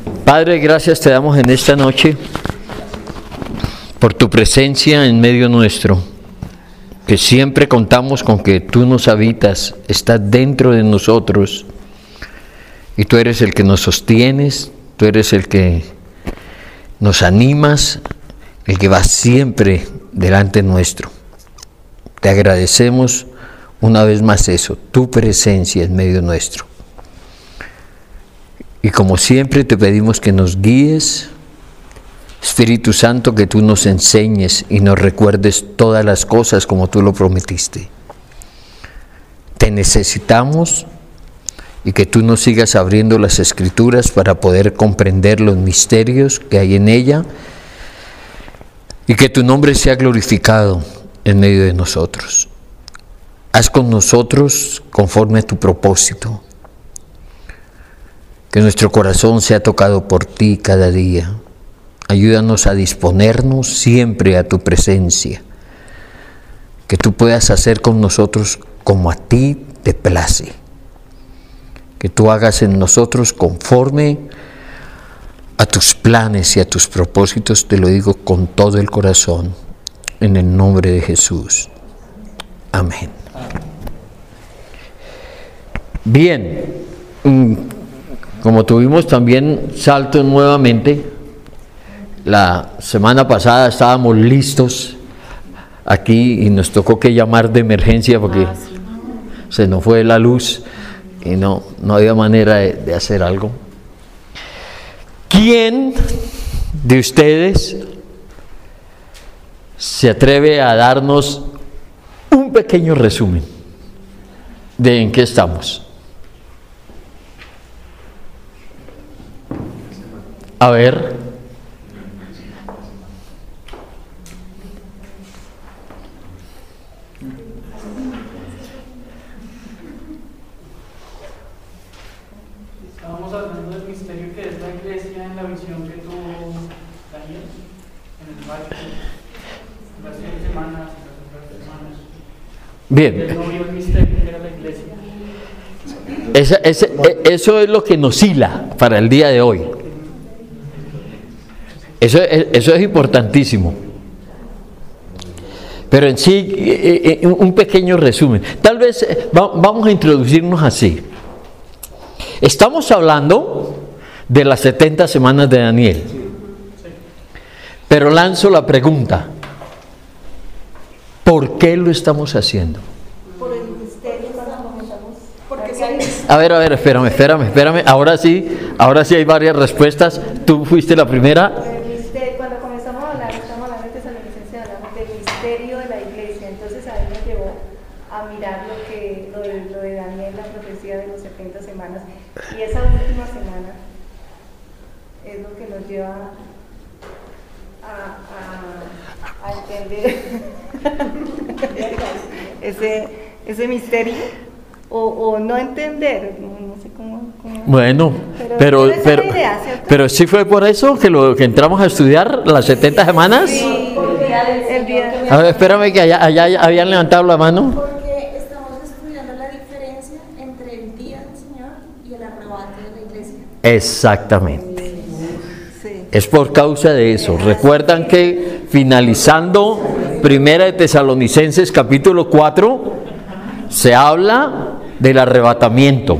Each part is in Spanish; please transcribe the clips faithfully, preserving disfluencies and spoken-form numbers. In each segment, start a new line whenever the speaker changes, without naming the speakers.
Padre, gracias te damos en esta noche por tu presencia en medio nuestro, que siempre contamos con que tú nos habitas, estás dentro de nosotros y tú eres el que nos sostienes, tú eres el que nos animas, el que va siempre delante nuestro. Te agradecemos una vez más eso, tu presencia en medio nuestro. Y como siempre te pedimos que nos guíes, Espíritu Santo, que tú nos enseñes y nos recuerdes todas las cosas como tú lo prometiste. Te necesitamos y que tú nos sigas abriendo las Escrituras para poder comprender los misterios que hay en ella y que tu nombre sea glorificado en medio de nosotros. Haz con nosotros conforme a tu propósito. Que nuestro corazón sea tocado por ti cada día. Ayúdanos a disponernos siempre a tu presencia. Que tú puedas hacer con nosotros como a ti te place. Que tú hagas en nosotros conforme a tus planes y a tus propósitos. Te lo digo con todo el corazón, en el nombre de Jesús. Amén. Bien. Como tuvimos también salto nuevamente, la semana pasada estábamos listos aquí y nos tocó que llamar de emergencia porque ah, sí. se nos fue la luz y no, no había manera de, de hacer algo. ¿Quién de ustedes se atreve a darnos un pequeño resumen de en qué estamos? A ver.
Estábamos hablando del misterio que es la iglesia en la visión que tuvo Daniel en el valle, las seis semanas y las otras semanas.
Bien.
Él no vio el misterio que era la iglesia.
Esa, ese, eso es lo que nos hila para el día de hoy. Eso, eso es importantísimo. Pero en sí, un pequeño resumen. Tal vez vamos a introducirnos así. Estamos hablando de las setenta semanas de Daniel. Pero lanzo la pregunta. ¿Por qué lo estamos haciendo?
Por el misterio que comenzamos. Porque
A ver, a ver, espérame, espérame, espérame. Ahora sí, ahora sí hay varias respuestas. Tú fuiste la primera.
Cuando comenzamos a hablar, estamos hablando de Tesalonicenses, hablamos del misterio de la iglesia. Entonces a él nos llevó a mirar lo que lo de, lo de Daniel, la profecía de las setenta semanas. Y esa última semana es lo que nos lleva a, a, a entender ese, ese misterio. O, o no entender, no, no sé cómo, cómo.
Bueno, pero pero, pero,
idea,
pero sí fue por eso que lo que entramos a estudiar las setenta semanas.
Sí, el día del el día.
A ver, espérame que allá, allá habían levantado la mano.
Porque estamos estudiando la diferencia entre el día del Señor y el arrebato de la iglesia.
Exactamente.
Sí.
Es por causa de eso. Recuerdan que finalizando Primera de Tesalonicenses capítulo cuatro se habla del arrebatamiento.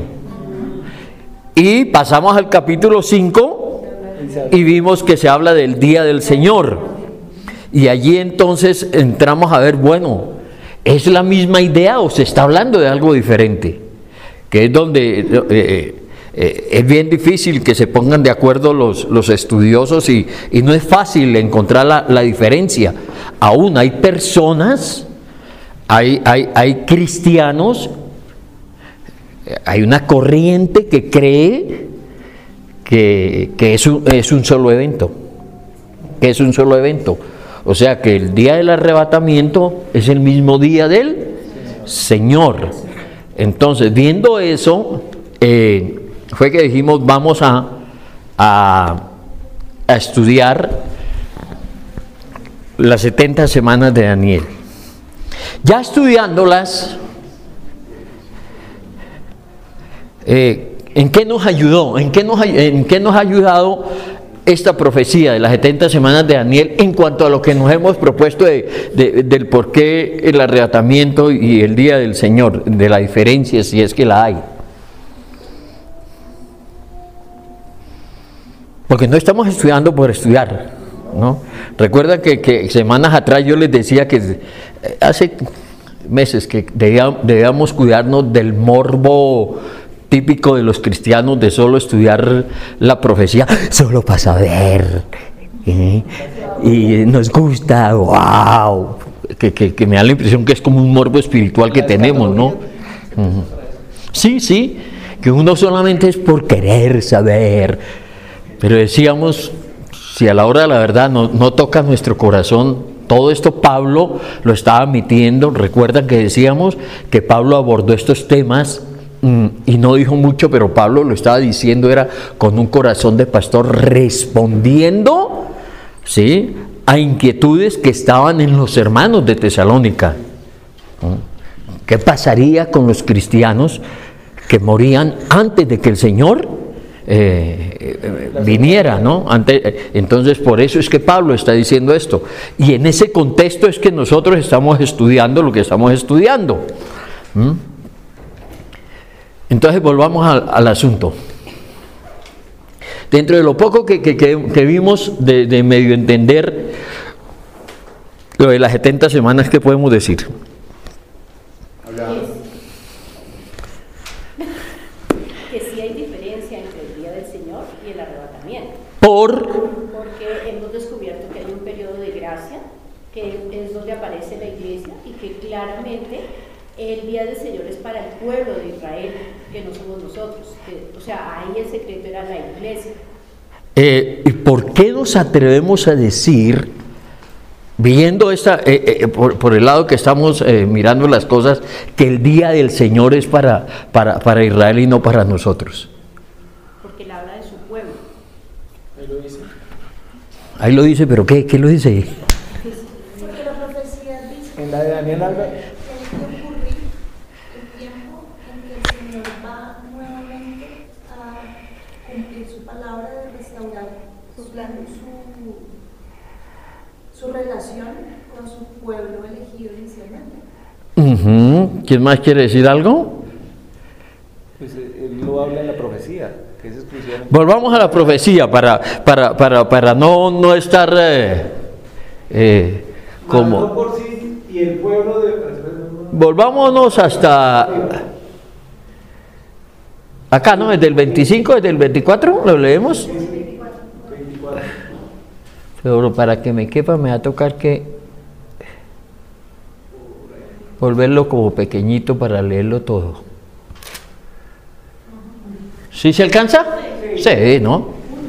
Y pasamos al capítulo cinco y vimos que se habla del día del Señor. Y allí entonces entramos a ver, bueno, ¿es la misma idea o se está hablando de algo diferente? Que es donde eh, eh, es bien difícil que se pongan de acuerdo los, los estudiosos y, y no es fácil encontrar la, la diferencia. Aún hay personas, hay, hay, hay cristianos, hay una corriente que cree que, que es, un, es un solo evento, que es un solo evento. O sea que el día del arrebatamiento es el mismo día del Señor. Entonces, viendo eso, eh, fue que dijimos vamos a, a, a estudiar las setenta semanas de Daniel. Ya estudiándolas, eh, ¿En qué nos ayudó? ¿En qué nos, en qué nos ha ayudado esta profecía de las setenta semanas de Daniel en cuanto a lo que nos hemos propuesto de, de, del por qué el arrebatamiento y el día del Señor, de la diferencia, si es que la hay? Porque no estamos estudiando por estudiar, ¿no? Recuerda que, que semanas atrás yo les decía que hace meses que debíamos cuidarnos del morbo típico de los cristianos de solo estudiar la profecía, solo para saber, ¿eh? Y nos gusta, wow, que, que, que me da la impresión que es como un morbo espiritual que tenemos, ¿no? Uh-huh. Sí, sí, que uno solamente es por querer saber, pero decíamos, si a la hora de la verdad no, no toca nuestro corazón, todo esto Pablo lo estaba admitiendo. Recuerdan que decíamos que Pablo abordó estos temas y no dijo mucho, pero Pablo lo estaba diciendo, era con un corazón de pastor respondiendo, ¿sí?, a inquietudes que estaban en los hermanos de Tesalónica. ¿Qué pasaría con los cristianos que morían antes de que el Señor eh, viniera, ¿no? Antes, entonces por eso es que Pablo está diciendo esto, y en ese contexto es que nosotros estamos estudiando lo que estamos estudiando. ¿Mm? Entonces volvamos al, al asunto. Dentro de lo poco que, que, que, que vimos de, de medio entender lo de las setenta semanas, ¿qué podemos decir?
Que sí hay diferencia entre el día del Señor y el arrebatamiento.
Por...
Porque hemos descubierto que hay un periodo de gracia, que es donde aparece la iglesia, y que claramente el día del Señor es para el pueblo de Israel, que no somos nosotros. Que, o sea, ahí el secreto era la iglesia.
Eh, ¿Y por qué nos atrevemos a decir, viendo esta, eh, eh, por, por el lado que estamos eh, mirando las cosas, que el día del Señor es para, para, para Israel y no para nosotros?
Porque él habla de su pueblo.
Ahí lo dice.
Ahí lo dice, pero ¿qué, qué lo dice?
Porque la profecía dice
En la de Daniel Alba.
que hay que ocurrir el tiempo en que el Señor va nuevamente a cumplir su palabra de restaurar
Su plan.
su, su relación con su pueblo elegido inicialmente.
Uh-huh. ¿Quién más quiere decir algo?
Pues él lo habla en la profecía, que es exclusivamente.
Volvamos a la profecía para, para, para, para no, no estar eh, eh, como...
Mandó por sí y el pueblo de...
Volvámonos hasta... Acá, ¿no? ¿Desde el veinticinco, desde el veinticuatro? ¿Lo leemos?
veinticuatro.
Pero para que me quepa me va a tocar que volverlo como pequeñito para leerlo todo. ¿Sí se alcanza? Sí, ¿no?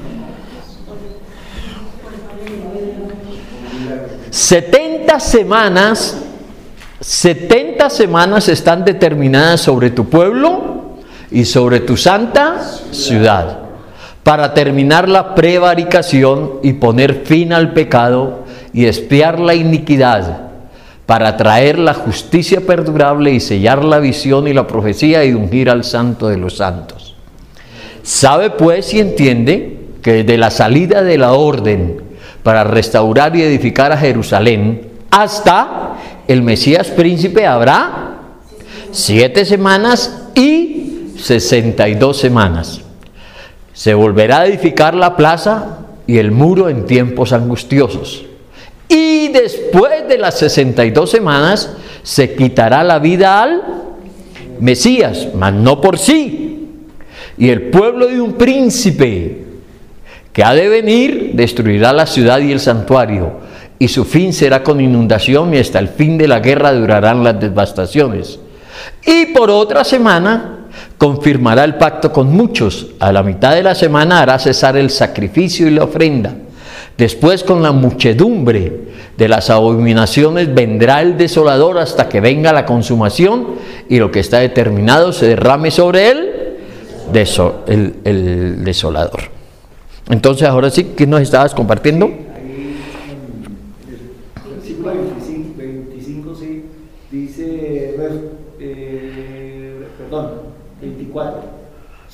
setenta semanas, setenta semanas están determinadas sobre tu pueblo y sobre tu santa ciudad, para terminar la prevaricación y poner fin al pecado y expiar la iniquidad, para traer la justicia perdurable y sellar la visión y la profecía y ungir al santo de los santos. Sabe pues y entiende que desde la salida de la orden para restaurar y edificar a Jerusalén hasta el Mesías príncipe habrá siete semanas y sesenta y dos semanas. Se volverá a edificar la plaza y el muro en tiempos angustiosos. Y después de las sesenta y dos semanas se quitará la vida al Mesías, mas no por sí. Y el pueblo de un príncipe que ha de venir destruirá la ciudad y el santuario, y su fin será con inundación, y hasta el fin de la guerra durarán las devastaciones. Y por otra semana confirmará el pacto con muchos. A la mitad de la semana hará cesar el sacrificio y la ofrenda. Después, con la muchedumbre de las abominaciones, vendrá el desolador hasta que venga la consumación y lo que está determinado se derrame sobre él, deso, el, el desolador. Entonces, ahora sí, ¿qué nos estabas compartiendo?
Ahí en el versículo veinticinco, veinticinco sí, dice, eh, perdón, veinticuatro.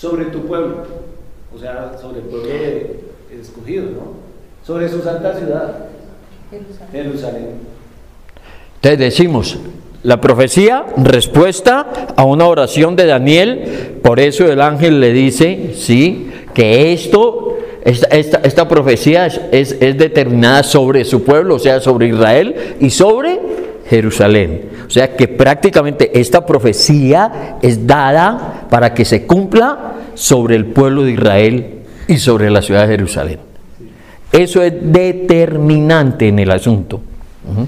sobre tu pueblo, o sea, sobre el pueblo de, escogido, ¿no? Sobre su santa ciudad, Jerusalén. Jerusalén.
Entonces decimos, la profecía, respuesta a una oración de Daniel, por eso el ángel le dice, sí, que esto, esta, esta, esta profecía es, es, es determinada sobre su pueblo, o sea, sobre Israel y sobre Jerusalén. O sea que prácticamente esta profecía es dada para que se cumpla sobre el pueblo de Israel y sobre la ciudad de Jerusalén. Eso es determinante en el asunto. Uh-huh.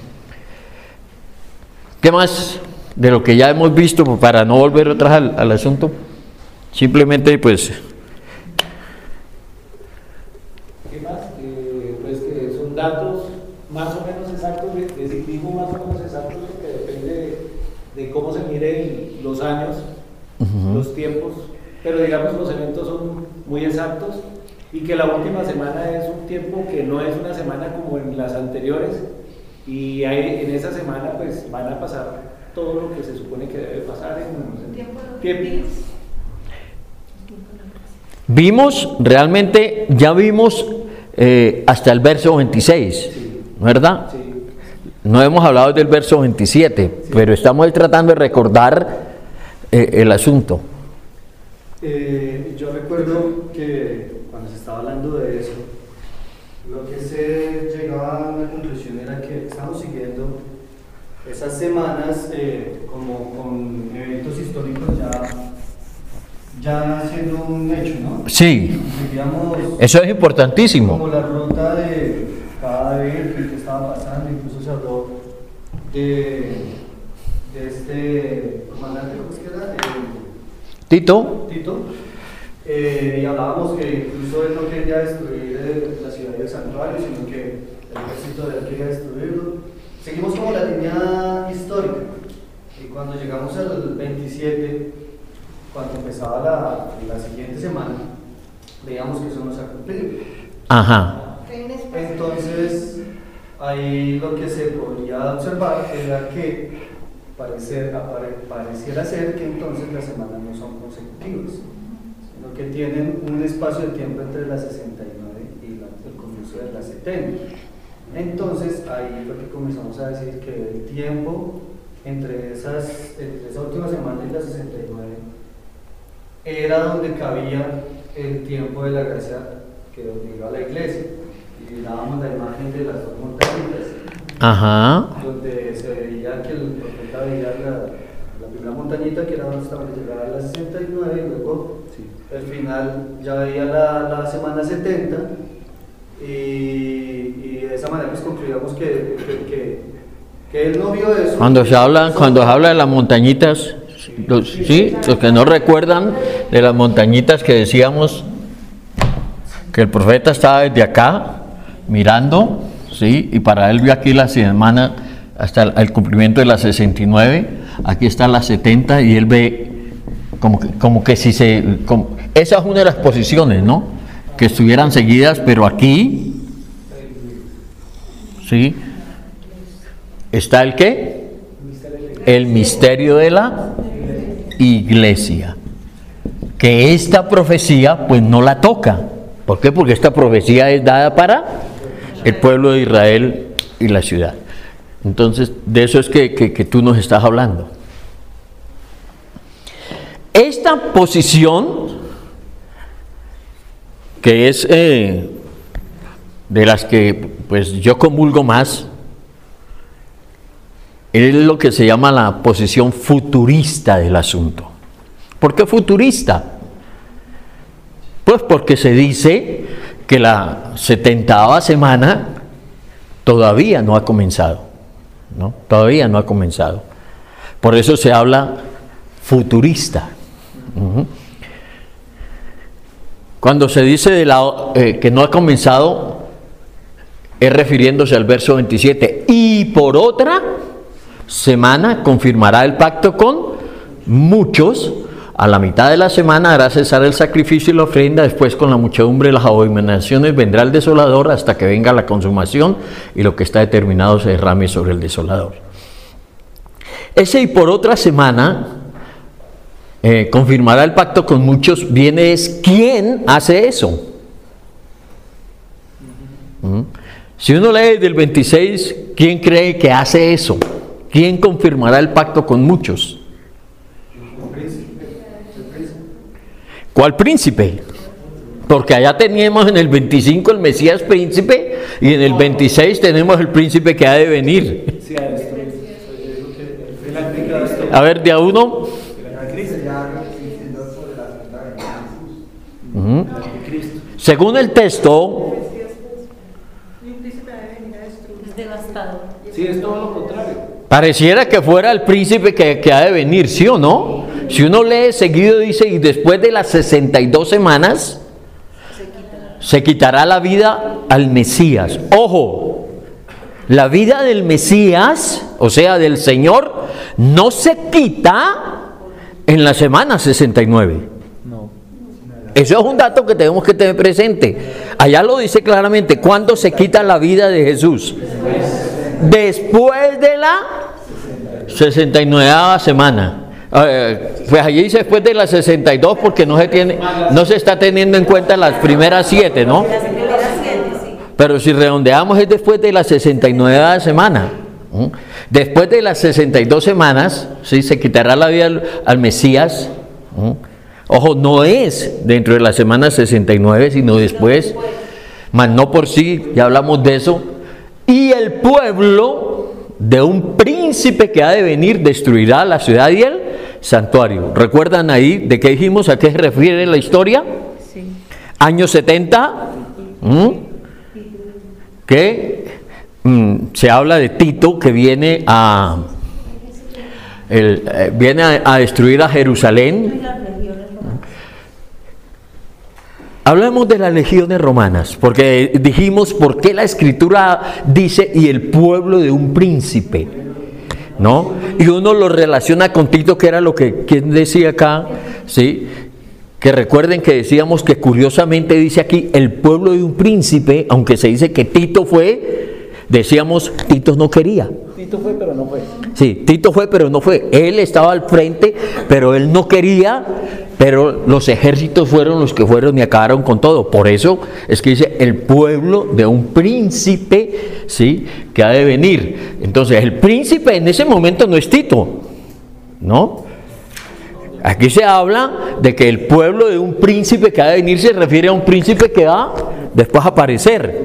¿Qué más de lo que ya hemos visto para no volver atrás al, al asunto? Simplemente pues...
¿Qué más? Eh, pues que son datos más o menos exactos, decidimos más o menos exactos, porque depende de, de cómo se miren los años, uh-huh. los tiempos, pero digamos los eventos son muy exactos, y que la última semana es un tiempo que no es una semana como en las anteriores, y hay, en esa semana pues van a pasar todo lo que se supone que debe pasar en un tiempo. tiempo.
Vimos, realmente ya vimos eh, hasta el verso veintiséis, sí. ¿Verdad? Sí. No hemos hablado del verso veintisiete, sí. Pero estamos tratando de recordar eh, el asunto.
Eh, yo recuerdo que cuando se estaba hablando de eso, lo que se llegaba a una conclusión era que estamos siguiendo esas semanas eh, como con eventos históricos ya, ya siendo un hecho, ¿no?
Sí,
Digamos,
eso es importantísimo.
Como la ruta de cada evento que estaba pasando, incluso se habló de, de este comandante, ¿cómo es que era? El,
Tito.
Tito. Eh, y hablábamos que incluso él no quería destruir la ciudad del santuario, sino que el ejército de él quería destruirlo. Seguimos como la línea histórica, y cuando llegamos al veintisiete, cuando empezaba la, la siguiente semana, veíamos que eso no se ha cumplido.
Ajá.
Entonces, ahí lo que se podría observar era que parecer, apare, pareciera ser que entonces las semanas no son consecutivas, sino que tienen un espacio de tiempo entre las sesenta y nueve y la, el comienzo de las setenta. Entonces ahí fue que comenzamos a decir que el tiempo entre, esas, entre esa última semana y la sesenta y nueve era donde cabía el tiempo de la gracia que obligó a la iglesia, y dábamos la imagen de las dos montañitas.
Ajá.
Donde se veía que el profeta veía la, la primera montañita, que era donde estaba llegada a la sesenta y nueve, y luego sí. al final ya veía la, la semana setenta, y, y de esa manera pues concluíamos que, que, que, que él no vio eso.
Cuando se habla, cuando se habla de las montañitas, los, sí, los que no recuerdan de las montañitas que decíamos que el profeta estaba desde acá mirando, sí, y para él vio aquí la semana hasta el, el cumplimiento de las sesenta y nueve, aquí está la setenta, y él ve como que, como que si se, como, esa es una de las posiciones, ¿no? Que estuvieran seguidas, pero aquí, sí, está el ¿qué? El misterio de la iglesia, que esta profecía pues no la toca. ¿Por qué? Porque esta profecía es dada para el pueblo de Israel y la ciudad. Entonces, de eso es que, que, que tú nos estás hablando. Esta posición, que es eh, de las que pues yo comulgo más, es lo que se llama la posición futurista del asunto. ¿Por qué futurista? Pues porque se dice que la setentava semana todavía no ha comenzado, ¿no? Todavía no ha comenzado. Por eso se habla futurista. Uh-huh. Cuando se dice de la, eh, que no ha comenzado, es refiriéndose al verso veintisiete. Y por otra semana confirmará el pacto con muchos. A la mitad de la semana hará cesar el sacrificio y la ofrenda, después con la muchedumbre de las abominaciones vendrá el desolador hasta que venga la consumación y lo que está determinado se derrame sobre el desolador. Ese y por otra semana eh, confirmará el pacto con muchos, viene es quién hace eso. ¿Mm? Si uno lee del veintiséis, ¿quién cree que hace eso? ¿Quién confirmará el pacto con muchos? ¿Cuál príncipe? Porque allá teníamos en el veinticinco el Mesías príncipe y en el veintiséis tenemos el príncipe que ha de venir. A ver, de a uno. Uh-huh. Según el texto,
Sí, es todo lo contrario.
pareciera que fuera el príncipe que, que ha de venir, ¿sí o no? Si uno lee seguido, dice, y después de las sesenta y dos semanas, se quitará la vida al Mesías. Ojo, la vida del Mesías, o sea, del Señor, no se quita en la semana sesenta y nueve.
No.
Eso es un dato que tenemos que tener presente. Allá lo dice claramente, ¿cuándo se quita la vida de Jesús? Después de la sesenta y nueve semana. Eh, pues allí dice después de las sesenta y dos porque no se tiene, no se está teniendo en cuenta las primeras siete, ¿no? Pero si redondeamos es después de la sesenta y nueve semana. ¿Mm? Después de las sesenta y dos semanas, ¿sí? Se quitará la vida al, al Mesías. ¿Mm? Ojo, no es dentro de la semana sesenta y nueve, sino después, mas no por sí, ya hablamos de eso. Y el pueblo de un príncipe que ha de venir destruirá la ciudad y el santuario. ¿Recuerdan ahí de qué dijimos? ¿A qué se refiere la historia? Sí. Año setenta, ¿Mm? que mm, se habla de Tito que viene a el, eh, viene a, a destruir a Jerusalén. Hablemos de las legiones romanas, porque dijimos por qué la escritura dice y el pueblo de un príncipe, ¿no? Y uno lo relaciona con Tito, que era lo que quien decía acá, ¿sí? Que recuerden que decíamos que curiosamente dice aquí el pueblo de un príncipe, aunque se dice que Tito fue, decíamos Tito no quería.
Tito fue, pero no fue.
Sí, Tito fue, pero no fue. Él estaba al frente, pero él no quería, pero los ejércitos fueron los que fueron y acabaron con todo. Por eso es que dice el pueblo de un príncipe, ¿sí? Que ha de venir. Entonces, el príncipe en ese momento no es Tito, ¿no? Aquí se habla de que el pueblo de un príncipe que ha de venir se refiere a un príncipe que va después a aparecer.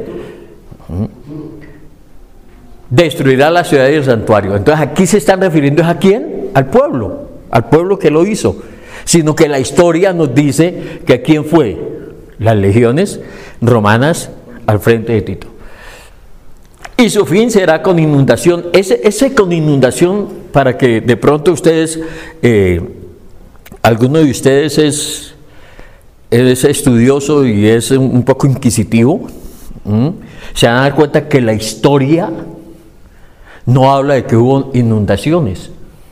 Destruirá la ciudad y el santuario. Entonces aquí se están refiriendo ¿a quién? Al pueblo, al pueblo que lo hizo. Sino que la historia nos dice que ¿quién fue? Las legiones romanas al frente de Tito. Y su fin será con inundación. Ese, ese con inundación, para que de pronto ustedes, eh, alguno de ustedes es, es estudioso y es un, un poco inquisitivo, ¿m? Se van a dar cuenta que la historia no habla de que hubo inundaciones.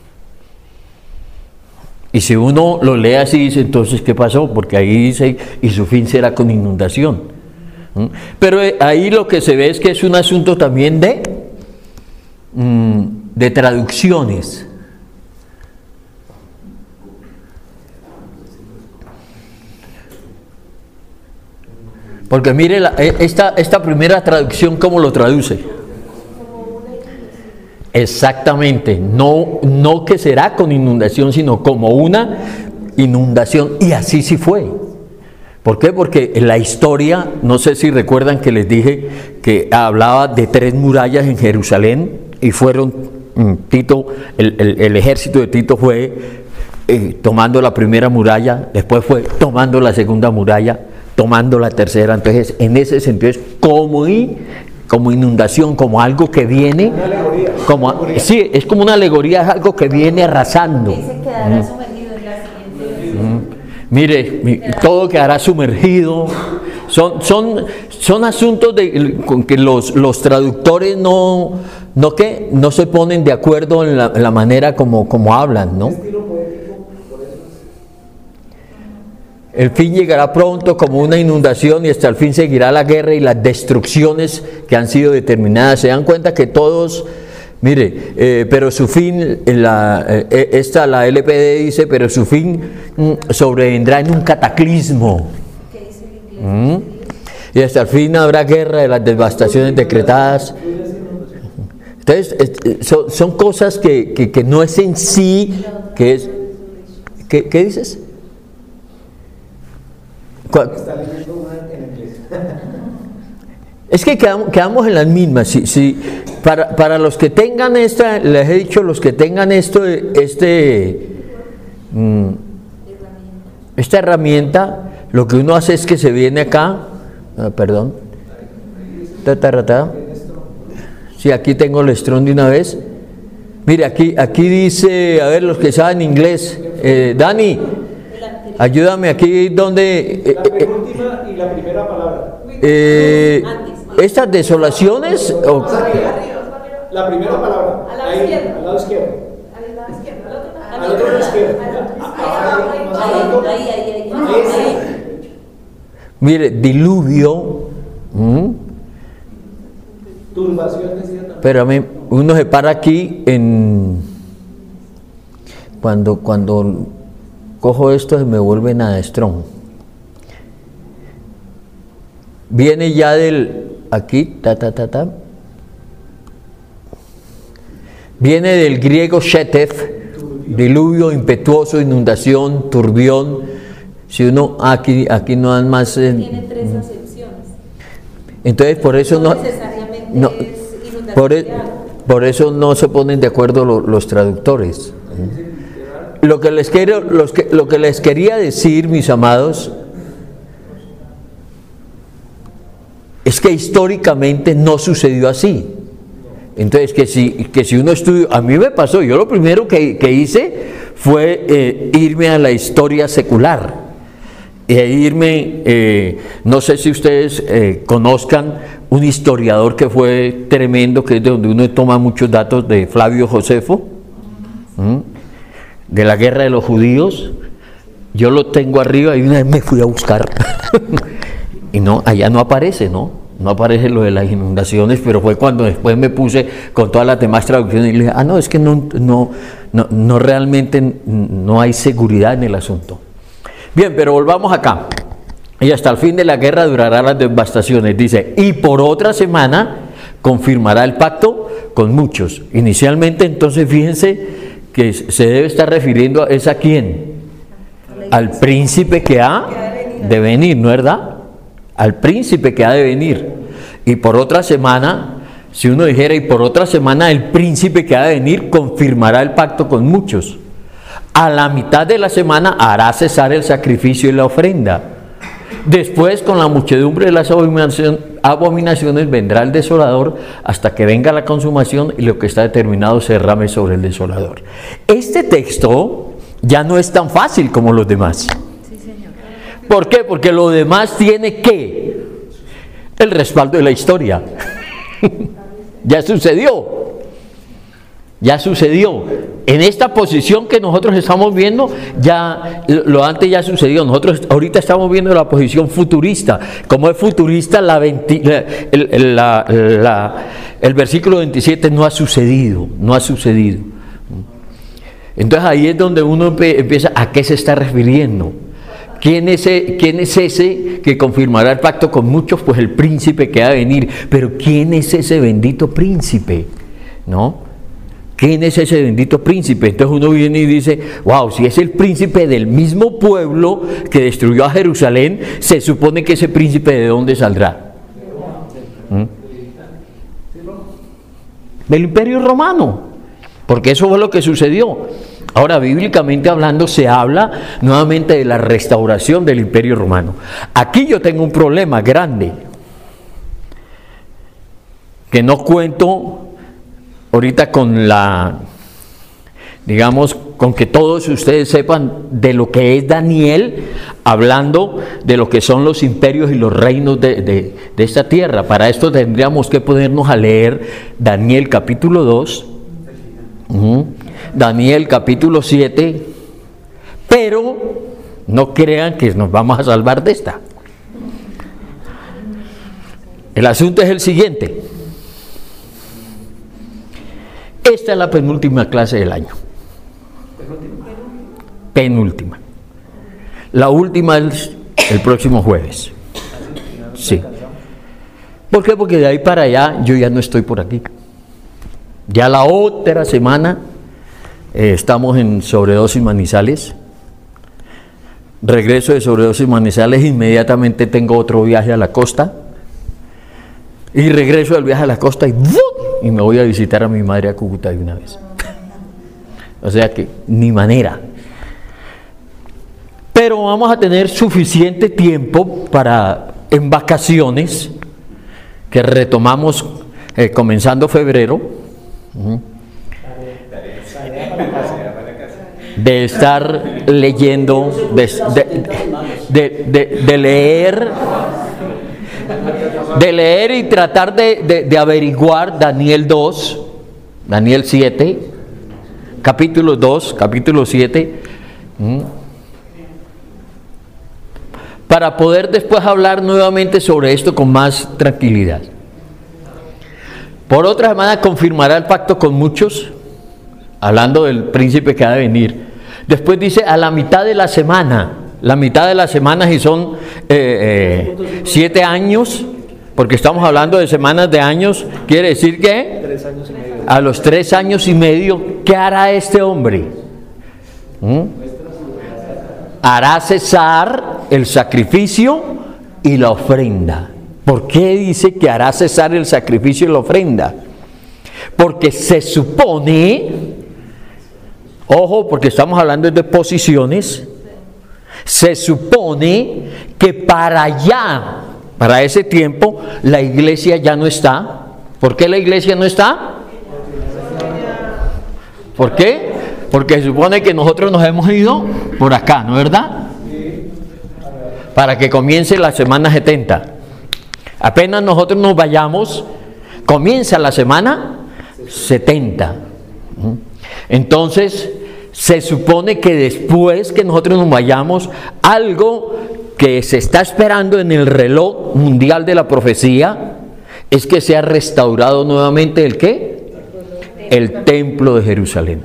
Y si uno lo lee así, dice, entonces, ¿qué pasó? Porque ahí dice, y su fin será con inundación. ¿Mm? Pero ahí lo que se ve es que es un asunto también de, mm, de traducciones. Porque mire, la, esta, esta primera traducción, ¿cómo lo traduce? Exactamente, no, no que será con inundación, sino como una inundación, y así sí fue. ¿Por qué? Porque en la historia, no sé si recuerdan que les dije que hablaba de tres murallas en Jerusalén, y fueron, Tito, el, el, el ejército de Tito fue eh, tomando la primera muralla, después fue tomando la segunda muralla, tomando la tercera. Entonces, en ese sentido es como y como inundación, como algo que viene, como, sí, es como una alegoría, es algo que viene arrasando.
Dice quedará sumergido en la siguiente.
Mm. Mire, mi, todo quedará sumergido. Son, son, son asuntos de, con que los, los traductores no, no, ¿qué? no se ponen de acuerdo en la, en la manera como, como hablan, ¿no? El fin llegará pronto como una inundación y hasta el fin seguirá la guerra y las destrucciones que han sido determinadas. Se dan cuenta que todos, Mire, eh, pero su fin, la, eh, esta, la L P D dice, pero su fin mm, sobrevendrá en un cataclismo.
¿Qué dice el inglés?
¿Mm? Y hasta el fin habrá guerra de las devastaciones decretadas. Entonces, son, son cosas que, que, que no es en sí, que es... ¿Qué, qué dices? ¿Cuál?
Está leyendo una en inglés.
Es que quedamos, quedamos en las mismas. Si, si, para, para los que tengan esta, les he dicho, los que tengan esto, este, mm, esta herramienta, lo que uno hace es que se viene acá, ah, perdón, ta, ta, ta, ta. Sí, aquí tengo el Strong de una vez. Mire, aquí, aquí dice, a ver, los que saben inglés, eh, Dani, ayúdame aquí donde... Eh,
La penúltima y la primera palabra.
eh, estas desolaciones... o-
La primera palabra.
Al lado
Ahí,
izquierdo.
al lado izquierdo.
Al lado izquierdo, al otro lado.
Al otro lado izquierdo.
Ahí, ahí, ahí, ahí, ahí.
Mire, diluvio, ¿m?
Turbación decía también.
Pero a mí, uno se para aquí en... Cuando, cuando cojo esto se me vuelve nada strong. Viene ya del... Aquí, ta, ta, ta, ta. Viene del griego shetef, diluvio, impetuoso, inundación, turbión. Si uno, aquí, aquí no dan más... eh,
Tiene tres acepciones.
entonces por eso no...
necesariamente
no,
es inundación
por, e-
de agua.
por eso no se ponen de acuerdo lo- los traductores. Lo que, les quiero, los que, lo que les quería decir, mis amados, es que históricamente no sucedió así. Entonces, que si, que si uno estudia, a mí me pasó, yo lo primero que, que hice fue eh, irme a la historia secular. E irme, eh, no sé si ustedes eh, conozcan un historiador que fue tremendo, que es de donde uno toma muchos datos, de Flavio Josefo, ¿m? de la guerra de los judíos. Yo lo tengo arriba y una vez me fui a buscar y no, allá no aparece, ¿no? No aparece lo de las inundaciones, pero fue cuando después me puse con todas las demás traducciones y le dije, ah, no, es que no, no, no, no realmente no hay seguridad en el asunto. Bien, pero volvamos acá. Y hasta el fin de la guerra durará las devastaciones. Dice, y por otra semana confirmará el pacto con muchos. Inicialmente, entonces, fíjense que se debe estar refiriendo a, ¿es a quién? Al príncipe que ha de venir, ¿no es verdad? Al príncipe que ha de venir. Y por otra semana, si uno dijera, y por otra semana el príncipe que ha de venir confirmará el pacto con muchos. A la mitad de la semana hará cesar el sacrificio y la ofrenda. Después, con la muchedumbre de las abominación, abominaciones, vendrá el desolador hasta que venga la consumación y lo que está determinado se derrame sobre el desolador. Este texto ya no es tan fácil como los demás. ¿Por qué? Porque lo demás tiene que el respaldo de la historia. Ya sucedió. Ya sucedió. En esta posición que nosotros estamos viendo, ya lo antes ya sucedió. Nosotros ahorita estamos viendo la posición futurista. Como es futurista, la veinti, la, el, la, la, el versículo veintisiete no ha sucedido, no ha sucedido. Entonces ahí es donde uno empieza, ¿a qué se está refiriendo? ¿Quién es, ese, ¿Quién es ese que confirmará el pacto con muchos? Pues el príncipe que ha de venir. Pero ¿quién es ese bendito príncipe? ¿No? ¿Quién es ese bendito príncipe? Entonces uno viene y dice, wow, si es el príncipe del mismo pueblo que destruyó a Jerusalén, se supone que ese príncipe ¿de dónde saldrá? ¿Mm? Del Imperio Romano, porque eso fue lo que sucedió. Ahora, bíblicamente hablando, se habla nuevamente de la restauración del Imperio Romano. Aquí yo tengo un problema grande, que no cuento ahorita con la, digamos, con que todos ustedes sepan de lo que es Daniel, hablando de lo que son los imperios y los reinos de, de, de esta tierra. Para esto tendríamos que ponernos a leer Daniel capítulo dos, uh-huh, Daniel capítulo siete, pero no crean que nos vamos a salvar de esta. El asunto es el siguiente. Esta es la penúltima clase del año. Penúltima. La última es el próximo jueves. Sí. ¿Por qué? Porque de ahí para allá yo ya no estoy por aquí. Ya la otra semana eh, estamos en Sobredosis Manizales. Regreso de Sobredosis Manizales, inmediatamente tengo otro viaje a la costa. Y regreso del viaje a la costa y, y me voy a visitar a mi madre a Cúcuta de una vez. O sea que ni manera. Pero vamos a tener suficiente tiempo para, en vacaciones, que retomamos eh, comenzando febrero, de estar leyendo, de, de, de, de leer, de leer y tratar de, de, de averiguar Daniel dos, Daniel siete, capítulo dos, capítulo siete, para poder después hablar nuevamente sobre esto con más tranquilidad. Por otra semana confirmará el pacto con muchos, hablando del príncipe que ha de venir. Después dice a la mitad de la semana, la mitad de la semana, y son eh, eh, siete años, porque estamos hablando de semanas de años, quiere decir que
Tres años y medio.
a los tres años y medio, ¿qué hará este hombre? ¿Mm? Hará cesar el sacrificio y la ofrenda. ¿Por qué dice que hará cesar el sacrificio y la ofrenda? Porque se supone, ojo, porque estamos hablando de posiciones, se supone que para allá, para ese tiempo, la iglesia ya no está. ¿Por qué la iglesia no está? ¿Por qué? Porque se supone que nosotros nos hemos ido por acá, ¿no es verdad? Para que comience la semana setenta. Apenas nosotros nos vayamos, comienza la semana setenta. Entonces, se supone que después que nosotros nos vayamos, algo que se está esperando en el reloj mundial de la profecía es que sea restaurado nuevamente el ¿qué? El templo de Jerusalén.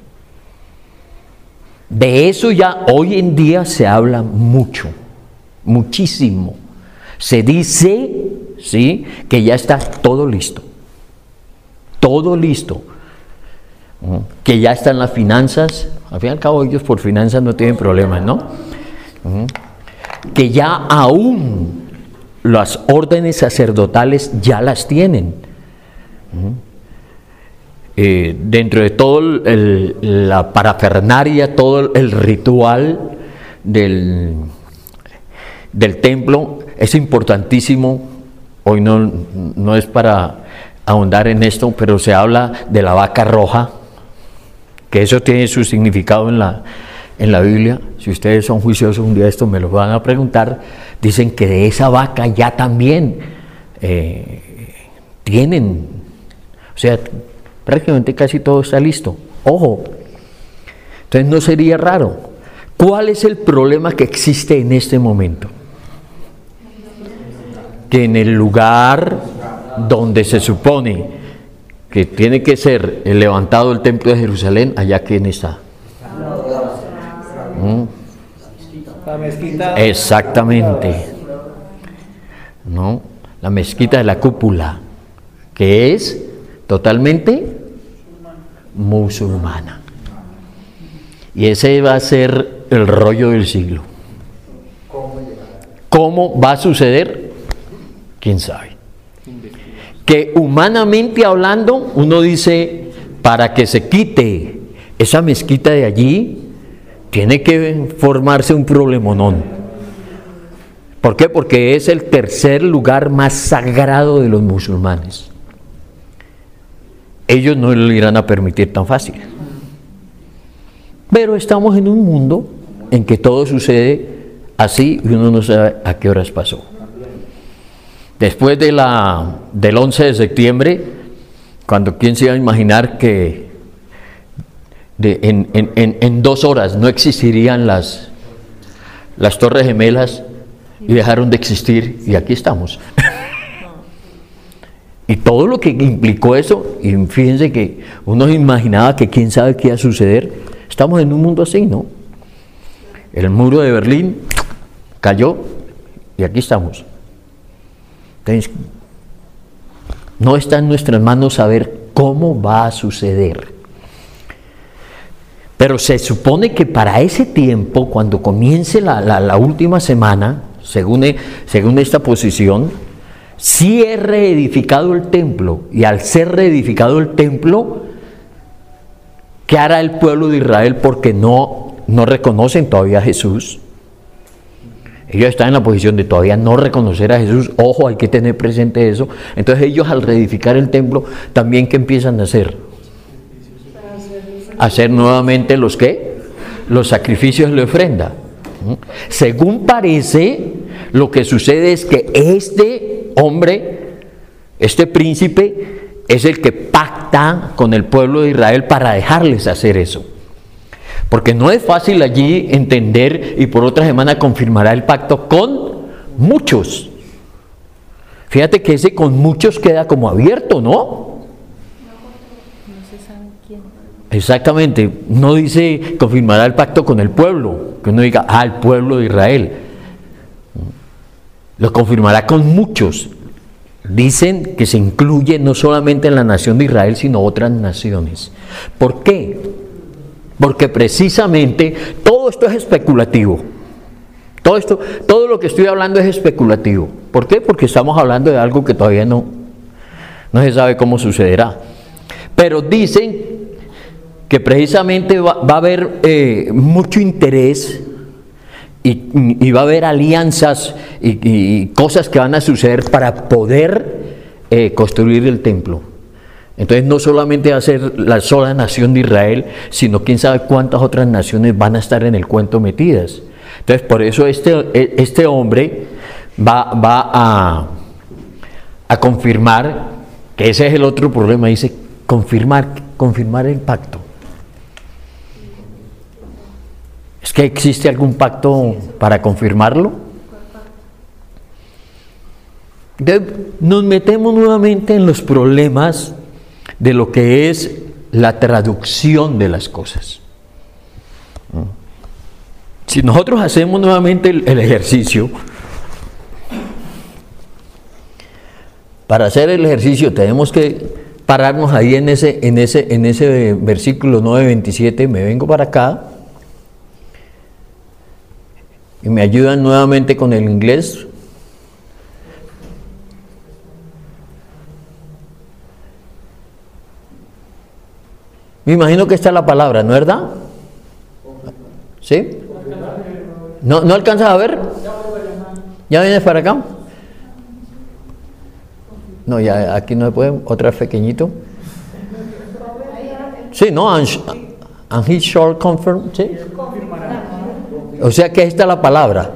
De eso ya hoy en día se habla mucho, muchísimo. Se dice, ¿sí?, que ya está todo listo, todo listo, que ya están las finanzas. Al fin y al cabo ellos por finanzas no tienen problemas, ¿no? Que ya aún las órdenes sacerdotales ya las tienen. Eh, dentro de todo el, la parafernaria, todo el ritual del, del templo es importantísimo. Hoy no, no es para ahondar en esto, pero se habla de la vaca roja, que eso tiene su significado en la, en la Biblia. Si ustedes son juiciosos un día esto me lo van a preguntar. Dicen que de esa vaca ya también eh, tienen, o sea, prácticamente casi todo está listo. Ojo, entonces no sería raro. ¿Cuál es el problema que existe en este momento? Que en el lugar donde se supone que tiene que ser levantado el templo de Jerusalén, allá ¿quién está? ¿Mm?
La mezquita.
Exactamente. ¿No? La mezquita de la cúpula, que es totalmente musulmana. Y ese va a ser el rollo del siglo. ¿Cómo va a suceder? ¿Quién sabe? Que humanamente hablando, uno dice, para que se quite esa mezquita de allí, tiene que formarse un problemonón. ¿Por qué? Porque es el tercer lugar más sagrado de los musulmanes. Ellos no lo irán a permitir tan fácil. Pero estamos en un mundo en que todo sucede así y uno no sabe a qué horas pasó. Después de la, del once de septiembre, cuando quién se iba a imaginar que de, en, en, en, en dos horas no existirían las, las Torres Gemelas y dejaron de existir y aquí estamos. Y todo lo que implicó eso, y fíjense que uno imaginaba que quién sabe qué iba a suceder. Estamos en un mundo así, ¿no? El muro de Berlín cayó y aquí estamos. Entonces, no está en nuestras manos saber cómo va a suceder. Pero se supone que para ese tiempo, cuando comience la, la, la última semana, según, según esta posición, sí es reedificado el templo. Y al ser reedificado el templo, ¿qué hará el pueblo de Israel? Porque no, no reconocen todavía a Jesús. Ellos están en la posición de todavía no reconocer a Jesús. Ojo, hay que tener presente eso. Entonces ellos, al reedificar el templo, también ¿qué empiezan a hacer? Hacer nuevamente los ¿qué? Los sacrificios de ofrenda. Según parece, lo que sucede es que este hombre, este príncipe, es el que pacta con el pueblo de Israel para dejarles hacer eso. Porque no es fácil allí entender, y por otra semana confirmará el pacto con muchos. Fíjate que ese con muchos queda como abierto, ¿no?
No se sabe quién.
Exactamente, no dice confirmará el pacto con el pueblo, que uno diga, ah, el pueblo de Israel. Lo confirmará con muchos. Dicen que se incluye no solamente en la nación de Israel, sino otras naciones. ¿Por qué? Porque precisamente todo esto es especulativo. Todo esto, todo lo que estoy hablando es especulativo. ¿Por qué? Porque estamos hablando de algo que todavía no, no se sabe cómo sucederá. Pero dicen que precisamente va, va a haber eh, mucho interés y, y va a haber alianzas y, y cosas que van a suceder para poder eh, construir el templo. Entonces no solamente va a ser la sola nación de Israel, sino quién sabe cuántas otras naciones van a estar en el cuento metidas. Entonces por eso este, este hombre va, va a, a confirmar, que ese es el otro problema, dice confirmar, confirmar el pacto. ¿Es que existe algún pacto para confirmarlo? Entonces, nos metemos nuevamente en los problemas de lo que es la traducción de las cosas. Si nosotros hacemos nuevamente el, el ejercicio, para hacer el ejercicio tenemos que pararnos ahí en ese, en ese, en ese versículo nueve veintisiete, me vengo para acá y me ayudan nuevamente con el inglés. Me imagino que esta es la palabra, ¿no es verdad? ¿Sí? ¿No, no alcanzas a ver? ¿Ya vienes para acá? No, ya aquí no se puede, otra vez pequeñito. Sí, ¿no? And, and he shall confirm, ¿sí? O sea que esta es la palabra.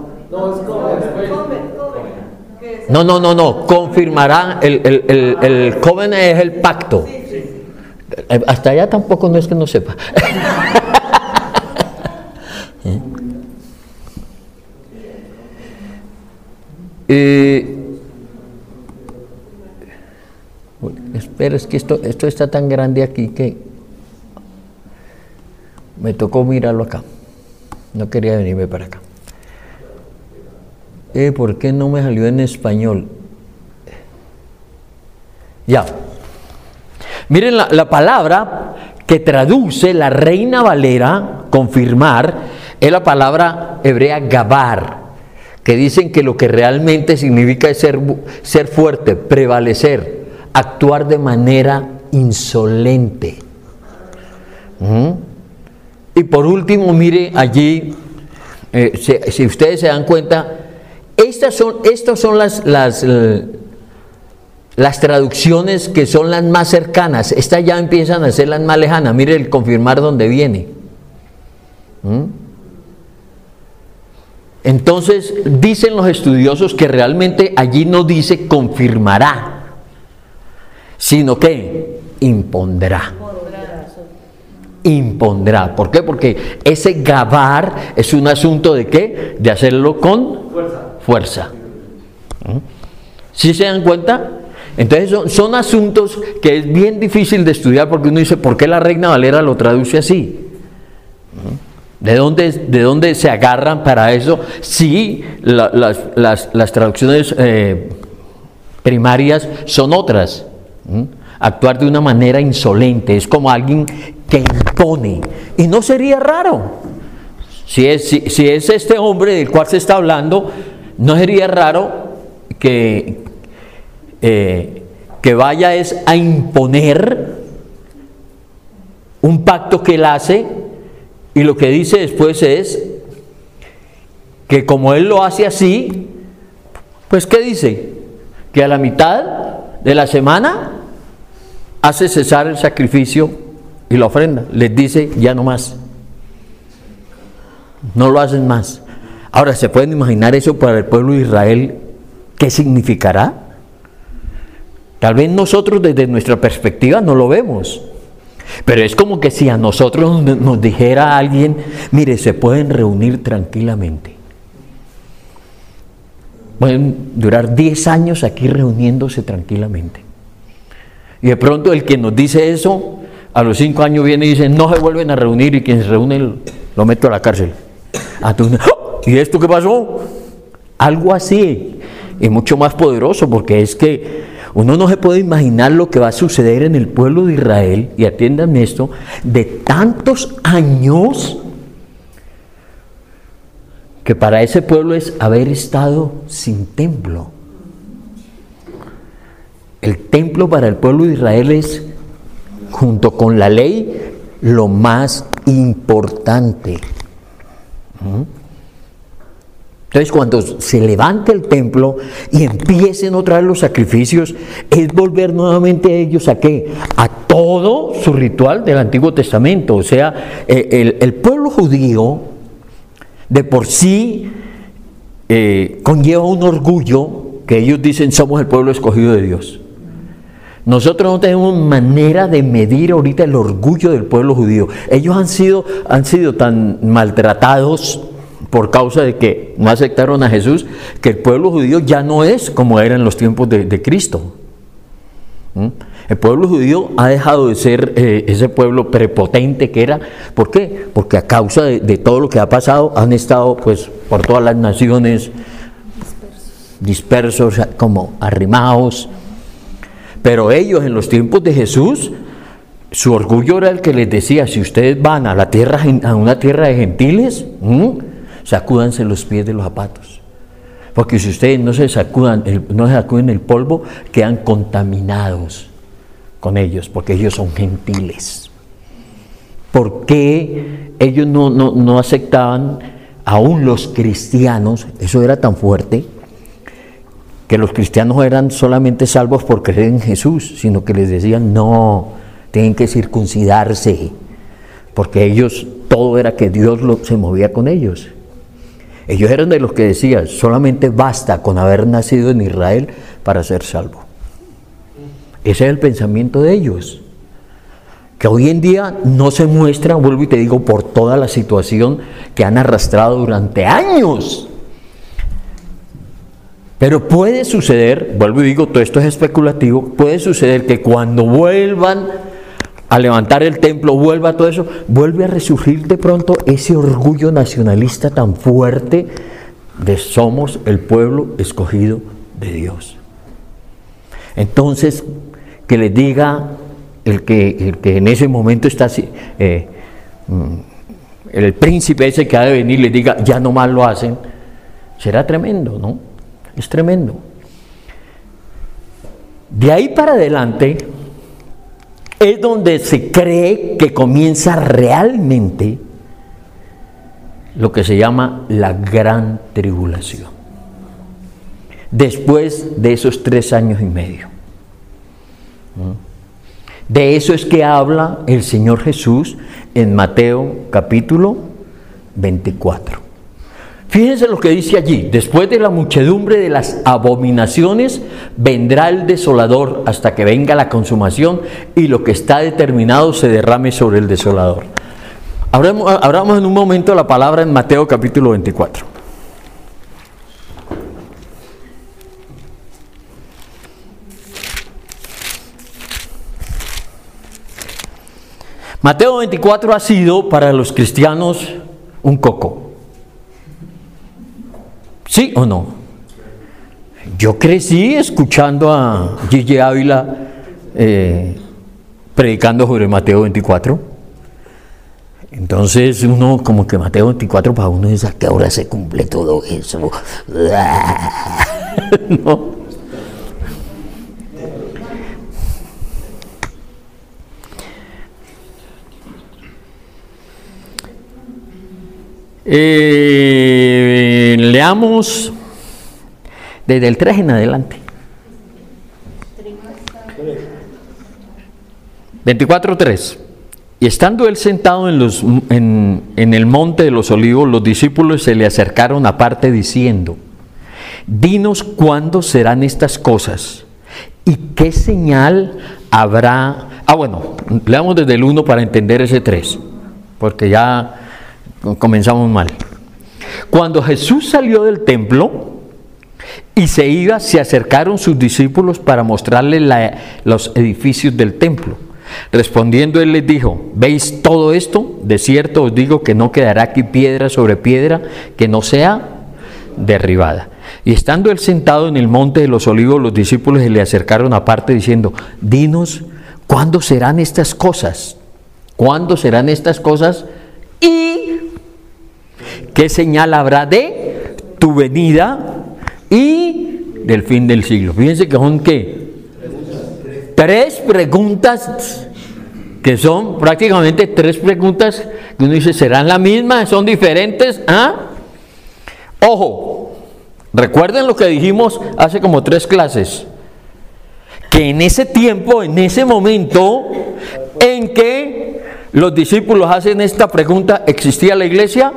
No, no, no, no, confirmará, el, el, el, el covenant es el pacto. Hasta allá tampoco no es que no sepa. eh, espera, es que esto, esto está tan grande aquí que me tocó mirarlo acá. No quería venirme para acá. Eh, ¿Por qué no me salió en español? Ya. Miren, la, la palabra que traduce la Reina Valera, confirmar, es la palabra hebrea gabar, que dicen que lo que realmente significa es ser, ser fuerte, prevalecer, actuar de manera insolente. ¿Mm? Y por último, mire allí, eh, si, si ustedes se dan cuenta, estas son, estas son las... las eh, Las traducciones que son las más cercanas, estas ya empiezan a ser las más lejanas. Mire el confirmar donde viene. ¿Mm? Entonces, dicen los estudiosos que realmente allí no dice confirmará, sino que impondrá. Impondrá. ¿Por qué? Porque ese gabar es un asunto de ¿qué? De hacerlo con fuerza. fuerza. ¿Mm? ¿Sí se dan cuenta? Entonces son, son asuntos que es bien difícil de estudiar porque uno dice, ¿por qué la Reina Valera lo traduce así? ¿De dónde, de dónde se agarran para eso? Sí, la, las, las, las traducciones eh, primarias son otras. ¿Mm? Actuar de una manera insolente, es como alguien que impone. Y no sería raro. Si es, si, si es este hombre del cual se está hablando, no sería raro que, eh, que vaya es a imponer un pacto que él hace, y lo que dice después es que como él lo hace así, pues ¿qué dice? Que a la mitad de la semana hace cesar el sacrificio y la ofrenda. Les dice, ya no más. No lo hacen más. Ahora, ¿se pueden imaginar eso para el pueblo de Israel? ¿Qué significará? Tal vez nosotros desde nuestra perspectiva no lo vemos. Pero es como que si a nosotros nos dijera alguien, mire, se pueden reunir tranquilamente. Pueden durar diez años aquí reuniéndose tranquilamente. Y de pronto el que nos dice eso, a los cinco años viene y dice, no se vuelven a reunir, y quien se reúne lo meto a la cárcel. Entonces, ¿y esto qué pasó? Algo así, y mucho más poderoso, porque es que uno no se puede imaginar lo que va a suceder en el pueblo de Israel, y atiendan esto, de tantos años, que para ese pueblo es haber estado sin templo. El templo para el pueblo de Israel es, junto con la ley, lo más importante. Entonces, cuando se levante el templo y empiecen otra vez los sacrificios, es volver nuevamente a ellos a qué? A todo su ritual del Antiguo Testamento. O sea, el, el pueblo judío de por sí eh, conlleva un orgullo que ellos dicen somos el pueblo escogido de Dios. Nosotros no tenemos manera de medir ahorita el orgullo del pueblo judío. Ellos han sido, han sido tan maltratados por causa de que no aceptaron a Jesús, que el pueblo judío ya no es como era en los tiempos de, de Cristo. ¿Mm? El pueblo judío ha dejado de ser eh, ese pueblo prepotente que era. ¿Por qué? Porque a causa de, de todo lo que ha pasado, han estado pues por todas las naciones dispersos, dispersos como arrimados. Pero ellos en los tiempos de Jesús, su orgullo era el que les decía, si ustedes van a la tierra, a una tierra de gentiles, ¿m? sacúdanse los pies de los zapatos. Porque si ustedes no se sacudan, el, no se sacuden el polvo, quedan contaminados con ellos, porque ellos son gentiles. ¿Por qué ellos no, no, no aceptaban, aún los cristianos, eso era tan fuerte, que los cristianos eran solamente salvos por creer en Jesús, sino que les decían, no, tienen que circuncidarse, porque ellos, todo era que Dios lo, se movía con ellos. Ellos eran de los que decían, solamente basta con haber nacido en Israel para ser salvo. Ese es el pensamiento de ellos, que hoy en día no se muestra, vuelvo y te digo, por toda la situación que han arrastrado durante años. Pero puede suceder, vuelvo y digo, todo esto es especulativo, puede suceder que cuando vuelvan a levantar el templo, vuelva todo eso, vuelve a resurgir de pronto ese orgullo nacionalista tan fuerte de somos el pueblo escogido de Dios. Entonces, que les diga el que, el que en ese momento está eh, el príncipe ese que ha de venir, les diga ya no más lo hacen, será tremendo, ¿no? Es tremendo. De ahí para adelante es donde se cree que comienza realmente lo que se llama la gran tribulación. Después de esos tres años y medio. De eso es que habla el Señor Jesús en Mateo capítulo veinticuatro. Fíjense lo que dice allí: después de la muchedumbre de las abominaciones vendrá el desolador hasta que venga la consumación y lo que está determinado se derrame sobre el desolador. Abramos, abramos en un momento la palabra en Mateo capítulo veinticuatro. Mateo veinticuatro ha sido para los cristianos un coco. ¿Sí o no? Yo crecí escuchando a Gigi Ávila eh, predicando sobre Mateo veinticuatro. Entonces uno como que Mateo veinticuatro para uno es a qué hora se cumple todo eso. No. Eh, leamos desde el tres en adelante. veinticuatro tres. Y estando él sentado en, los, en, en el monte de los olivos, los discípulos se le acercaron aparte diciendo: dinos cuándo serán estas cosas y qué señal habrá. Ah, bueno, leamos desde el uno para entender ese tres, porque ya comenzamos mal. Cuando Jesús salió del templo y se iba, se acercaron sus discípulos para mostrarle la, los edificios del templo. Respondiendo él les dijo: ¿veis todo esto? De cierto os digo que no quedará aquí piedra sobre piedra que no sea derribada. Y estando él sentado en el monte de los olivos, los discípulos se le acercaron aparte diciendo: dinos cuándo serán estas cosas, cuándo serán estas cosas y qué señal habrá de tu venida y del fin del siglo. Fíjense que son ¿qué? Tres preguntas que son prácticamente tres preguntas que uno dice, ¿serán las mismas? ¿Son diferentes? ¿Ah? Ojo, recuerden lo que dijimos hace como tres clases, que en ese tiempo, en ese momento en que los discípulos hacen esta pregunta, ¿existía la iglesia?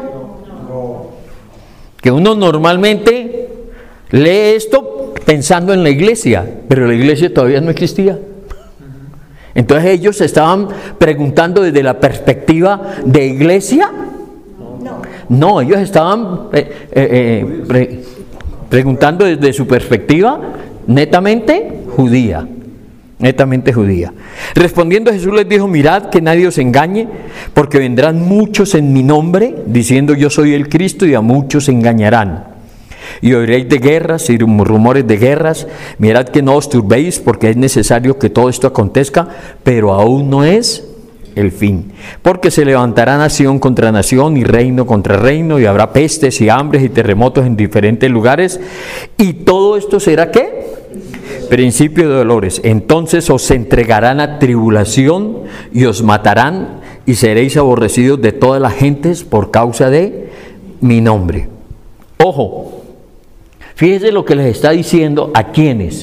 Que uno normalmente lee esto pensando en la iglesia, pero la iglesia todavía no existía. Entonces ellos estaban preguntando desde la perspectiva de iglesia. No, no ellos estaban eh, eh, eh, pre preguntando desde su perspectiva netamente judía. Netamente judía. Respondiendo Jesús les dijo: mirad que nadie os engañe, porque vendrán muchos en mi nombre, diciendo yo soy el Cristo, y a muchos engañarán. Y oiréis de guerras y rumores de guerras. Mirad que no os turbéis, porque es necesario que todo esto acontezca, pero aún no es el fin. Porque se levantará nación contra nación y reino contra reino, y habrá pestes y hambres y terremotos en diferentes lugares. Y todo esto será ¿qué? Principio de dolores. Entonces os entregarán a tribulación y os matarán, y seréis aborrecidos de todas las gentes por causa de mi nombre. Ojo. Fíjense lo que les está diciendo a quiénes.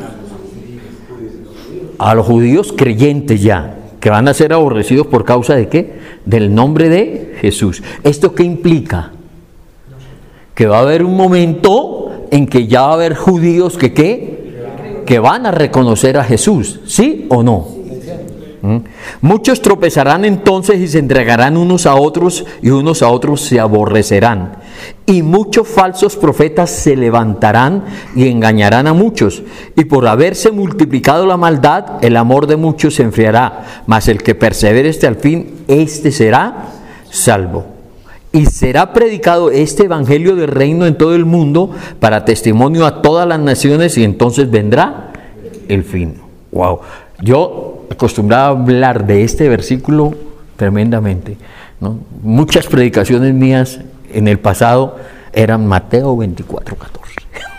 A los judíos creyentes ya, que van a ser aborrecidos por causa de qué? Del nombre de Jesús. ¿Esto qué implica? Que va a haber un momento en que ya va a haber judíos que qué? Que van a reconocer a Jesús, ¿sí o no? ¿Mm? Muchos tropezarán entonces y se entregarán unos a otros, y unos a otros se aborrecerán. Y muchos falsos profetas se levantarán y engañarán a muchos. Y por haberse multiplicado la maldad, el amor de muchos se enfriará. Mas el que persevere hasta el fin, éste será salvo. Y será predicado este evangelio del reino en todo el mundo para testimonio a todas las naciones, y entonces vendrá el fin. Wow. Yo acostumbraba a hablar de este versículo tremendamente, ¿no? Muchas predicaciones mías en el pasado eran Mateo veinticuatro, catorce.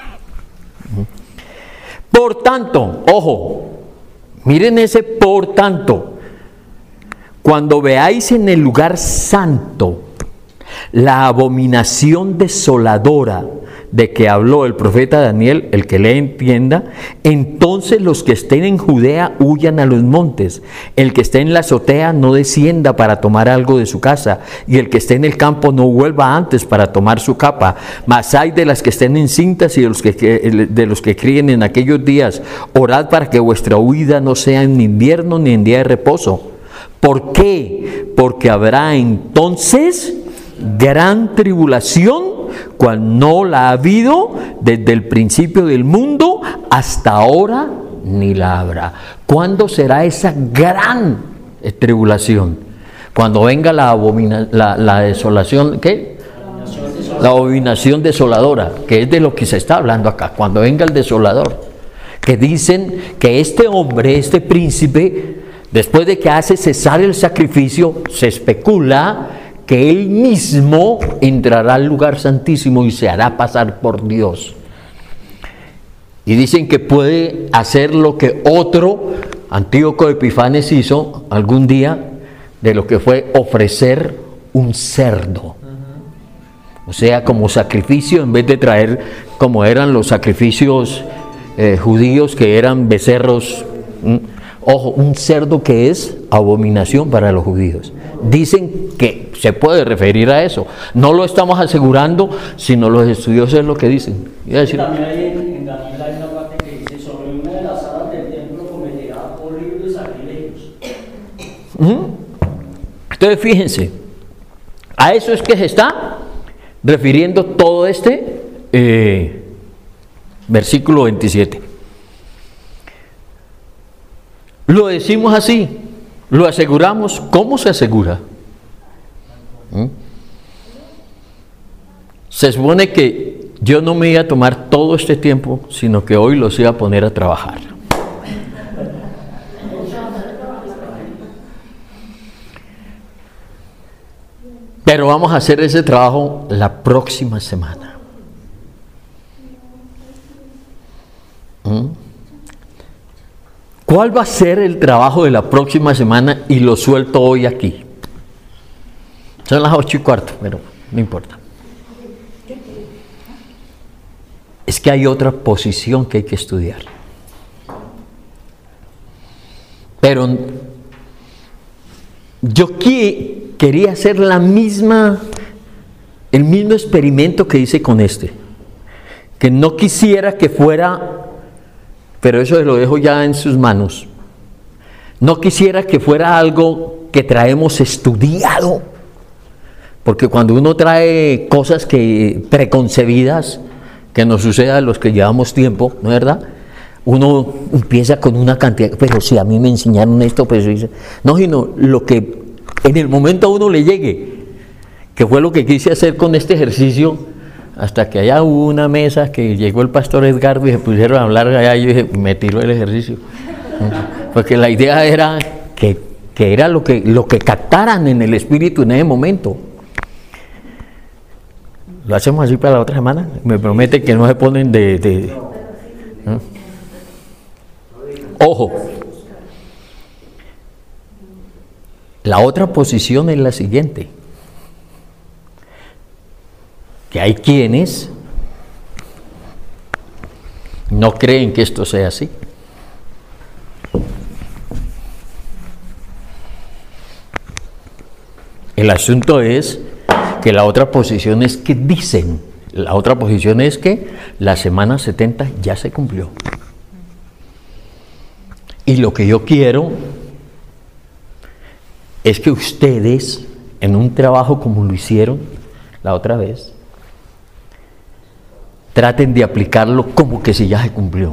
Por tanto, ojo, miren ese por tanto. Cuando veáis en el lugar santo la abominación desoladora de que habló el profeta Daniel, el que le entienda, entonces los que estén en Judea huyan a los montes, el que esté en la azotea no descienda para tomar algo de su casa, y el que esté en el campo no vuelva antes para tomar su capa. Mas hay de las que estén encintas y de los que, de los que críen en aquellos días. Orad para que vuestra huida no sea en invierno ni en día de reposo. ¿Por qué? Porque habrá entonces gran tribulación, cual no la ha habido desde el principio del mundo hasta ahora, ni la habrá. ¿Cuándo será esa gran Es tribulación. Cuando venga la, abomina, la, la desolación, ¿qué? La abominación desoladora, que es de lo que se está hablando acá. Cuando venga el desolador, que dicen que este hombre, este príncipe, después de que hace cesar el sacrificio, se especula que él mismo entrará al lugar santísimo y se hará pasar por Dios. Y dicen que puede hacer lo que otro, Antíoco Epifanes, hizo algún día, de lo que fue ofrecer un cerdo. O sea, como sacrificio, en vez de traer como eran los sacrificios eh, judíos, que eran becerros. ¿Mm? Ojo, un cerdo que es abominación para los judíos. Dicen que se puede referir a eso. No lo estamos asegurando, sino los estudiosos es lo que dicen. Iba a decir,
también hay en, en Daniel hay una parte que dice: sobre una de las salas del templo cometerá horribles sacrilegios.
¿Mm? Entonces fíjense, a eso es que se está refiriendo todo este eh, versículo veintisiete. Lo decimos así, lo aseguramos. ¿Cómo se asegura? ¿Mm? Se supone que yo no me iba a tomar todo este tiempo, sino que hoy los iba a poner a trabajar. Pero vamos a hacer ese trabajo la próxima semana. ¿Mm? ¿Cuál va a ser el trabajo de la próxima semana? Y lo suelto hoy aquí. Son las ocho y cuarto, pero no importa. Es que hay otra posición que hay que estudiar. Pero yo que quería hacer la misma, el mismo experimento que hice con este. Que no quisiera que fuera, pero eso lo dejo ya en sus manos. No quisiera que fuera algo que traemos estudiado. Porque cuando uno trae cosas que preconcebidas, que nos suceda a los que llevamos tiempo, ¿no es verdad? Uno empieza con una cantidad, pero si a mí me enseñaron esto, pues dice, no, sino lo que en el momento a uno le llegue, que fue lo que quise hacer con este ejercicio, hasta que allá hubo una mesa que llegó el pastor Edgardo y se pusieron a hablar allá, y yo dije, me tiró el ejercicio. Porque la idea era que, que era lo que, lo que captaran en el espíritu en ese momento. ¿Lo hacemos así para la otra semana? Me promete que no se ponen de... de ¿no? Ojo. La otra posición es la siguiente. Que hay quienes no creen que esto sea así. El asunto es que la otra posición es que dicen, la otra posición es que la semana setenta ya se cumplió. Y lo que yo quiero es que ustedes, en un trabajo como lo hicieron la otra vez, traten de aplicarlo como que si ya se cumplió.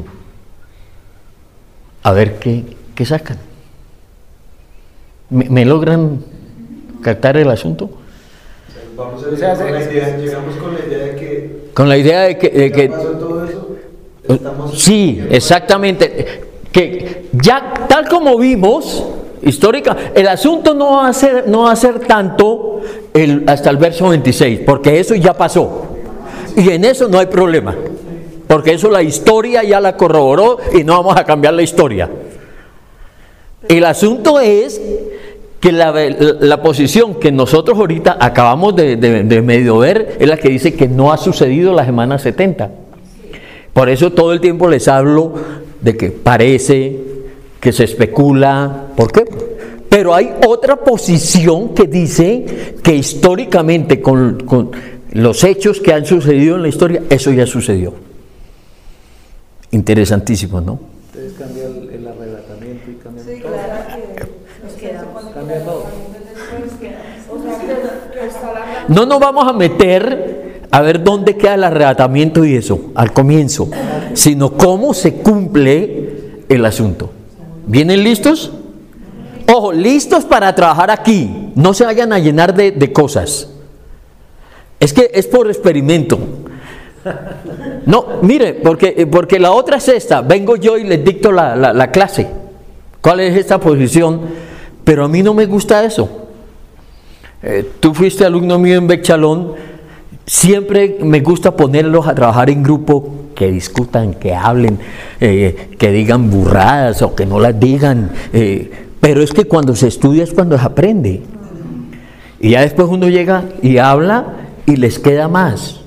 A ver qué, qué sacan. ¿Me, me logran captar el asunto?
Vamos a ver, con la idea, llegamos con la idea de que...
Con la idea de que... De que
pasó todo eso, estamos...
Sí, exactamente. Que ya, tal como vimos, histórica, el asunto no va a ser, no va a ser tanto el, hasta el verso veintiséis, porque eso ya pasó. Y en eso no hay problema, porque eso la historia ya la corroboró y no vamos a cambiar la historia. El asunto es que la, la posición que nosotros ahorita acabamos de, de, de medio ver es la que dice que no ha sucedido la semana setenta. Por eso todo el tiempo les hablo de que parece, que se especula. ¿Por qué? Pero hay otra posición que dice que históricamente con, con los hechos que han sucedido en la historia, eso ya sucedió. Interesantísimo, ¿no?
Ustedes cambian el, el arrebatamiento y cambian
Sí,
todo.
claro que nos quedamos.
Cambia todo.
O sea, que está la-
No nos vamos a meter a ver dónde queda el arrebatamiento y eso, al comienzo, sino cómo se cumple el asunto. ¿Vienen listos? Ojo, listos para trabajar aquí. No se vayan a llenar de, de cosas. Es que es por experimento. No, mire, porque, porque la otra es esta. Vengo yo y les dicto la, la, la clase. ¿Cuál es esta posición? Pero a mí no me gusta eso. Eh, tú fuiste alumno mío en Bechalón. Siempre me gusta ponerlos a trabajar en grupo, que discutan, que hablen, eh, que digan burradas o que no las digan. Eh, pero es que cuando se estudia es cuando se aprende. Y ya después uno llega y habla y les queda más.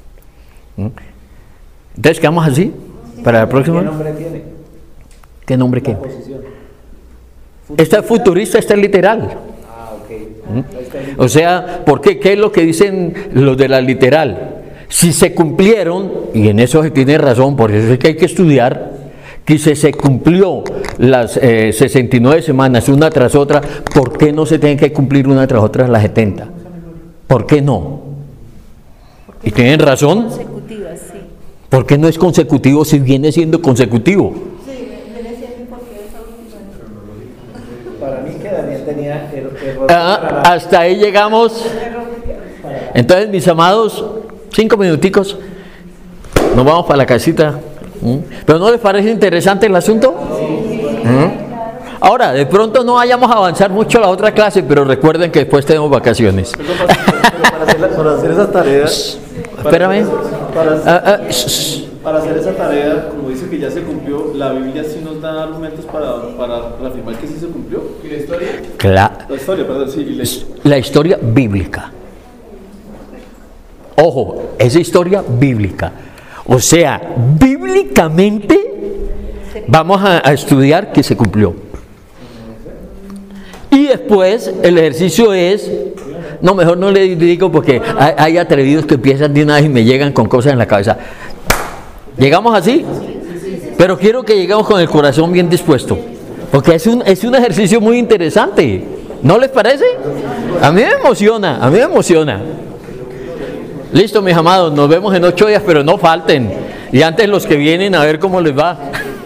Entonces, ¿quedamos así? ¿Para la próxima?
¿Qué nombre tiene?
¿Qué nombre qué?
La posición.
Esta es futurista, esta es literal.
Ah, ok.
O sea, ¿por qué? ¿Qué es lo que dicen los de la literal? Si se cumplieron, y en eso se tiene razón, por eso es que hay que estudiar, que si se cumplió las eh, sesenta y nueve semanas una tras otra, ¿por qué no se tienen que cumplir una tras otra las setenta? ¿Por qué no? Y tienen razón.
Consecutivas, sí.
¿Por qué no es consecutivo si viene siendo consecutivo?
Para mí que Daniel tenía er- error.
Ah, hasta ahí llegamos. Entonces, mis amados, cinco minuticos, nos vamos para la casita. ¿Mm? ¿Pero no les parece interesante el asunto? ¿Mm? Ahora, de pronto no vayamos a avanzar mucho la otra clase, pero recuerden que después tenemos vacaciones.
Pero para hacer, la- para hacer esa tarea,
Espérame.
para,
Ah, ah, shh.
para hacer esa tarea, como dice que ya se cumplió, la Biblia sí nos da argumentos para, para reafirmar que sí se cumplió.
¿Y la historia?
Cla-
La historia, perdón, sí. y la-
la historia bíblica. Ojo, es historia bíblica. O sea, bíblicamente vamos a, a estudiar que se cumplió. Y después el ejercicio es, no, mejor no le digo porque hay, hay atrevidos que empiezan de una vez y me llegan con cosas en la cabeza. ¿Llegamos así? Pero quiero que lleguemos con el corazón bien dispuesto, porque es un, es un ejercicio muy interesante. ¿No les parece? A mí me emociona, a mí me emociona. Listo, mis amados, nos vemos en ocho días, pero no falten. Y antes los que vienen, a ver cómo les va.